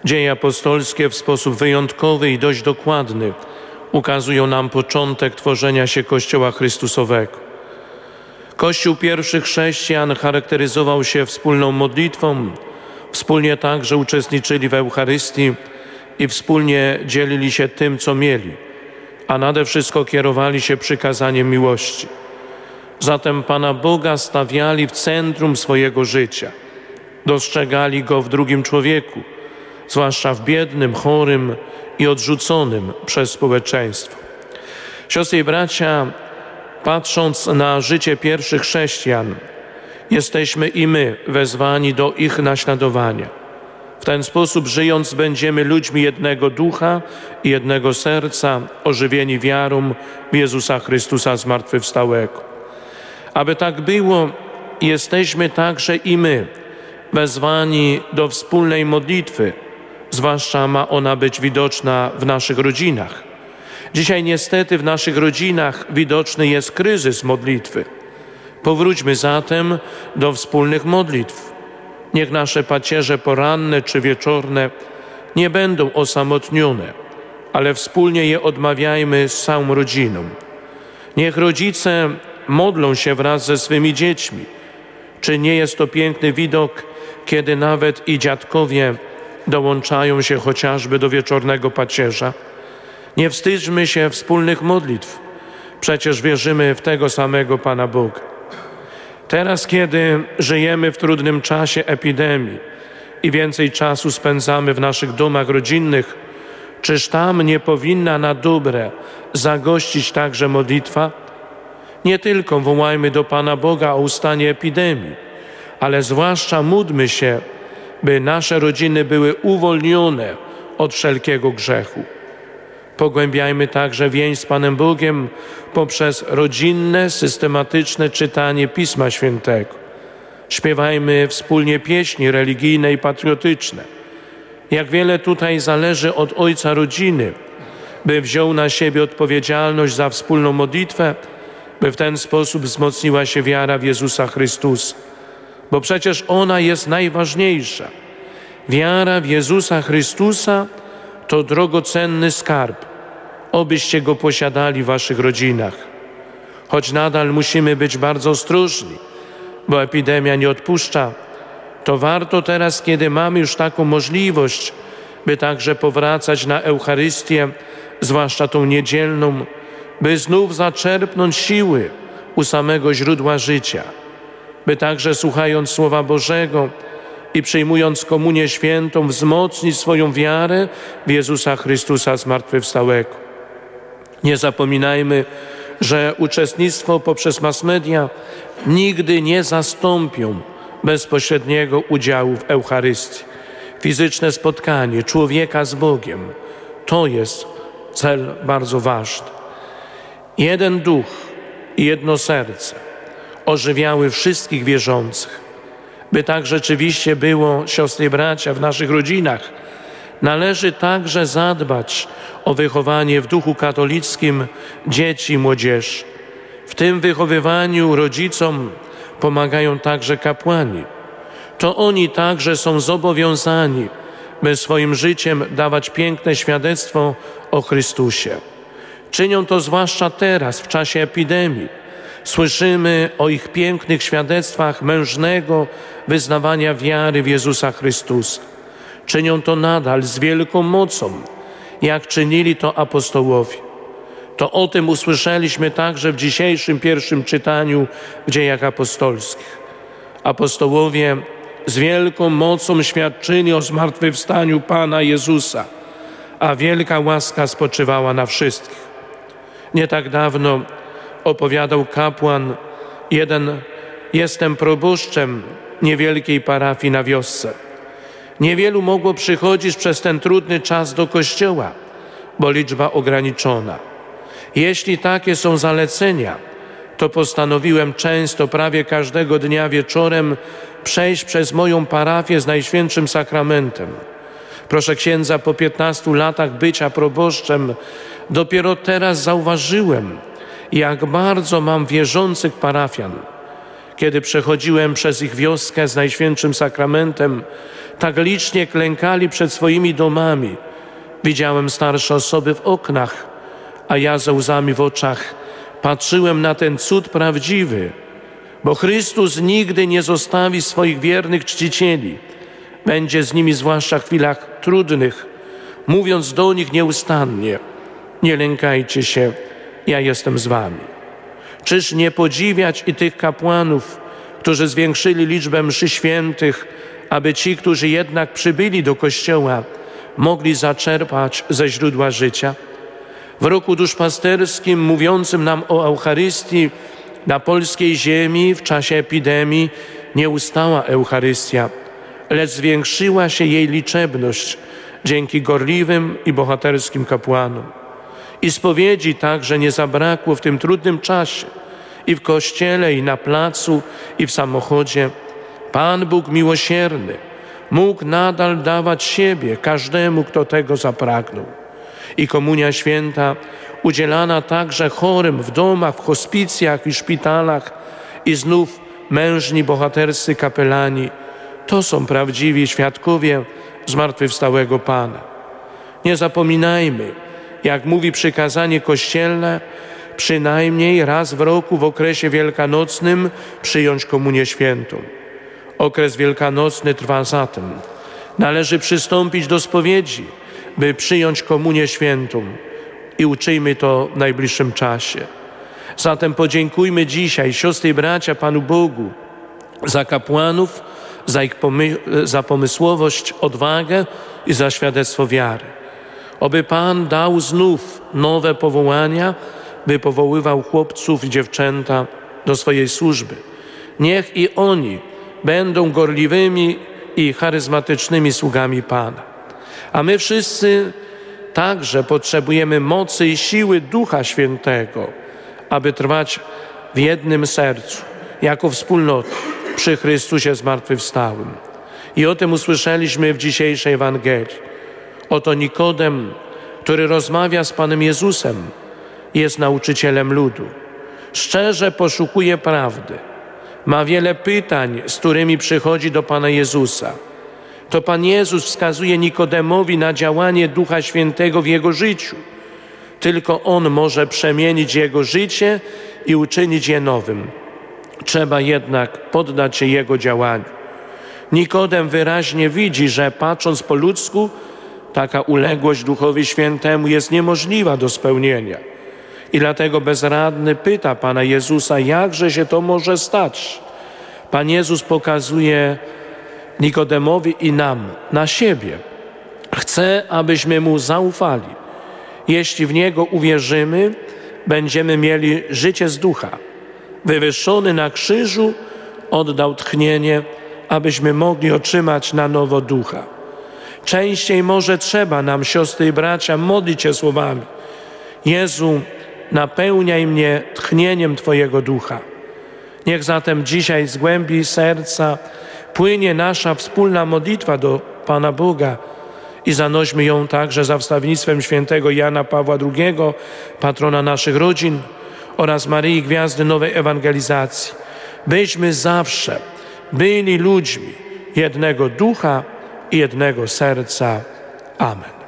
Dzieje apostolskie w sposób wyjątkowy i dość dokładny ukazują nam początek tworzenia się Kościoła Chrystusowego. Kościół pierwszych chrześcijan charakteryzował się wspólną modlitwą, wspólnie także uczestniczyli w Eucharystii i wspólnie dzielili się tym, co mieli, a nade wszystko kierowali się przykazaniem miłości. Zatem Pana Boga stawiali w centrum swojego życia. Dostrzegali Go w drugim człowieku, zwłaszcza w biednym, chorym i odrzuconym przez społeczeństwo. Siostry i bracia, patrząc na życie pierwszych chrześcijan, jesteśmy i my wezwani do ich naśladowania. W ten sposób żyjąc będziemy ludźmi jednego ducha i jednego serca, ożywieni wiarą w Jezusa Chrystusa zmartwychwstałego. Aby tak było, jesteśmy także i my wezwani do wspólnej modlitwy, zwłaszcza ma ona być widoczna w naszych rodzinach. Dzisiaj niestety w naszych rodzinach widoczny jest kryzys modlitwy. Powróćmy zatem do wspólnych modlitw. Niech nasze pacierze poranne czy wieczorne nie będą osamotnione, ale wspólnie je odmawiajmy z całą rodziną. Niech rodzice modlą się wraz ze swymi dziećmi. Czy nie jest to piękny widok, kiedy nawet i dziadkowie dołączają się chociażby do wieczornego pacierza? Nie wstydźmy się wspólnych modlitw. Przecież wierzymy w tego samego Pana Boga. Teraz, kiedy żyjemy w trudnym czasie epidemii i więcej czasu spędzamy w naszych domach rodzinnych, czyż tam nie powinna na dobre zagościć także modlitwa? Nie tylko wołajmy do Pana Boga o ustanie epidemii, ale zwłaszcza módlmy się, by nasze rodziny były uwolnione od wszelkiego grzechu. Pogłębiajmy także więź z Panem Bogiem poprzez rodzinne, systematyczne czytanie Pisma Świętego. Śpiewajmy wspólnie pieśni religijne i patriotyczne. Jak wiele tutaj zależy od ojca rodziny, by wziął na siebie odpowiedzialność za wspólną modlitwę, by w ten sposób wzmocniła się wiara w Jezusa Chrystusa. Bo przecież ona jest najważniejsza. Wiara w Jezusa Chrystusa to drogocenny skarb. Obyście go posiadali w waszych rodzinach. Choć nadal musimy być bardzo ostrożni, bo epidemia nie odpuszcza, to warto teraz, kiedy mamy już taką możliwość, by także powracać na Eucharystię, zwłaszcza tą niedzielną, by znów zaczerpnąć siły u samego źródła życia, by także słuchając Słowa Bożego i przyjmując Komunię Świętą wzmocnić swoją wiarę w Jezusa Chrystusa zmartwychwstałego. Nie zapominajmy, że uczestnictwo poprzez mass media nigdy nie zastąpią bezpośredniego udziału w Eucharystii. Fizyczne spotkanie człowieka z Bogiem to jest cel bardzo ważny. Jeden duch i jedno serce ożywiały wszystkich wierzących. By tak rzeczywiście było, siostry i bracia, w naszych rodzinach, należy także zadbać o wychowanie w duchu katolickim dzieci i młodzieży. W tym wychowywaniu rodzicom pomagają także kapłani. To oni także są zobowiązani, by swoim życiem dawać piękne świadectwo o Chrystusie. Czynią to zwłaszcza teraz, w czasie epidemii. Słyszymy o ich pięknych świadectwach mężnego wyznawania wiary w Jezusa Chrystusa. Czynią to nadal z wielką mocą, jak czynili to apostołowie. To o tym usłyszeliśmy także w dzisiejszym pierwszym czytaniu w Dziejach Apostolskich. Apostołowie z wielką mocą świadczyli o zmartwychwstaniu Pana Jezusa, a wielka łaska spoczywała na wszystkich. Nie tak dawno opowiadał kapłan jestem proboszczem niewielkiej parafii na wiosce. Niewielu mogło przychodzić przez ten trudny czas do kościoła, bo liczba ograniczona. Jeśli takie są zalecenia, to postanowiłem często, prawie każdego dnia wieczorem przejść przez moją parafię z Najświętszym Sakramentem. Proszę księdza, po 15 latach bycia proboszczem dopiero teraz zauważyłem, jak bardzo mam wierzących parafian. Kiedy przechodziłem przez ich wioskę z Najświętszym Sakramentem, tak licznie klękali przed swoimi domami. Widziałem starsze osoby w oknach, a ja ze łzami w oczach patrzyłem na ten cud prawdziwy, bo Chrystus nigdy nie zostawi swoich wiernych czcicieli. Będzie z nimi zwłaszcza w chwilach trudnych, mówiąc do nich nieustannie: nie lękajcie się, ja jestem z wami. Czyż nie podziwiać i tych kapłanów, którzy zwiększyli liczbę mszy świętych, aby ci, którzy jednak przybyli do Kościoła, mogli zaczerpać ze źródła życia? W roku duszpasterskim mówiącym nam o Eucharystii na polskiej ziemi w czasie epidemii nie ustała Eucharystia, lecz zwiększyła się jej liczebność dzięki gorliwym i bohaterskim kapłanom. I spowiedzi także nie zabrakło w tym trudnym czasie i w kościele, i na placu, i w samochodzie. Pan Bóg miłosierny mógł nadal dawać siebie każdemu, kto tego zapragnął. I komunia święta udzielana także chorym w domach, w hospicjach i szpitalach, i znów mężni, bohaterscy kapelani. To są prawdziwi świadkowie zmartwychwstałego Pana. Nie zapominajmy, jak mówi przykazanie kościelne, przynajmniej raz w roku w okresie wielkanocnym przyjąć komunię świętą. Okres wielkanocny trwa zatem. Należy przystąpić do spowiedzi, by przyjąć komunię świętą, i uczyjmy to w najbliższym czasie. Zatem podziękujmy dzisiaj, siostry i bracia, Panu Bogu za kapłanów, za pomysłowość, odwagę i za świadectwo wiary. Oby Pan dał znów nowe powołania, by powoływał chłopców i dziewczęta do swojej służby. Niech i oni będą gorliwymi i charyzmatycznymi sługami Pana. A my wszyscy także potrzebujemy mocy i siły Ducha Świętego, aby trwać w jednym sercu, jako wspólnota przy Chrystusie zmartwychwstałym. I o tym usłyszeliśmy w dzisiejszej Ewangelii. Oto Nikodem, który rozmawia z Panem Jezusem, jest nauczycielem ludu. Szczerze poszukuje prawdy. Ma wiele pytań, z którymi przychodzi do Pana Jezusa. To Pan Jezus wskazuje Nikodemowi na działanie Ducha Świętego w jego życiu. Tylko On może przemienić jego życie i uczynić je nowym. Trzeba jednak poddać się Jego działaniu. Nikodem wyraźnie widzi, że patrząc po ludzku, taka uległość Duchowi Świętemu jest niemożliwa do spełnienia. I dlatego bezradny pyta Pana Jezusa, jakże się to może stać? Pan Jezus pokazuje Nikodemowi i nam na siebie. Chce, abyśmy Mu zaufali. Jeśli w Niego uwierzymy, będziemy mieli życie z ducha. Wywyższony na krzyżu oddał tchnienie, abyśmy mogli otrzymać na nowo ducha. Częściej może trzeba nam, siostry i bracia, modlić się słowami: Jezu, napełniaj mnie tchnieniem Twojego ducha. Niech zatem dzisiaj z głębi serca płynie nasza wspólna modlitwa do Pana Boga i zanośmy ją także za wstawiennictwem świętego Jana Pawła II, patrona naszych rodzin, oraz Maryi Gwiazdy Nowej Ewangelizacji, byśmy zawsze byli ludźmi jednego ducha i jednego serca. Amen.